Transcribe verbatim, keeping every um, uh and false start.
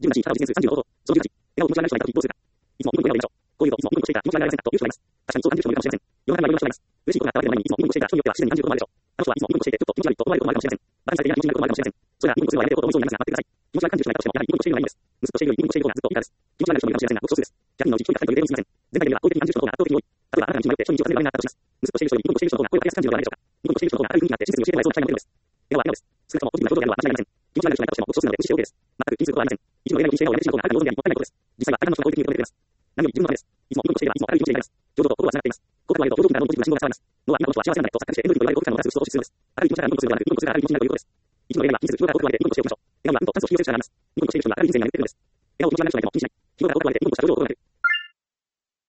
じゅうななし、ただ実践数さんじゅうのこと、そのじゅうはち、笑顔を気持ち悪い人がいたと一方数が、いつもニコニコ笑顔でしょう。こういうと、いつもニコニコしていた、気持ち悪いられませんかという人がいます。確かにそう感じる人もいるかもしれません。世の中にはいろんな人がいます。嬉しいことがあったわけでもないのに、いつもニコニコしていた人によっては自然に感じることもあるでしょう。あの人はいつもニコニコしていて、ちょっと気持ち悪いと思われることもあるかもしれません。馬鹿にされていない気持ちになることもあるかもしれません。それらニコニコするのはやめておこうと思いそうになりますが、待ってください。気持ち悪い感じる人がいたとしても、やはりニコニコしているのがいいのです。ムスッとしているよりニコニコしている方がずっといいからです。気持ち悪い人もいるかもしれませんが、ごく少数です。ひゃくにんのうちひとりかふたりという例をすみません。全体で見れば圧倒的に感じる人の方が圧倒的に多い。例えば、あなたが道に迷って人に道を尋ねる場面があったとします。ムスッとしている人よりニコニコしている人の方が声をかけやすく感じるのではないでしょうか。ニコニコしている人の方が明るい雰囲気になって親切に教えてもらえそうな期待が持てるのです。笑顔は笑顔です。少なくともポジティブな表情であるのは間違いありません。気持ち悪い人がいたとしても、ごく少数なので無視して OK です。全く無視して OK です。全く一部の場合はありません。一部の例が無視している方があなたが望んでいるにもったいないことです。実際は大半の人が好意的に受け止めてくれます。何より自分のためです。いつもニコニコしていればいつも明るい気持ちでいられます。表情と心は繋がっています。心が割ると表情筋から脳のポジティブな信号が伝わります。脳は今この人は幸せなんだと錯覚してエネルギーと言われることが生まれます。脳は今この人は幸せなんだということを言うことです。ある意味気持ちが明るい気持ちになるということです。いつもの例がニコニコするから明るい気持ちになるということです。一部の例は近接希望が多く言われてニコニコしていることでしょう。笑顔は運と炭素を吸収する力があります。ニコニコしている人には明るい人生がやってくるのです。笑顔を気持ち悪い人がいても気にしない。希望が多く言われてニコニコした表情を心がける。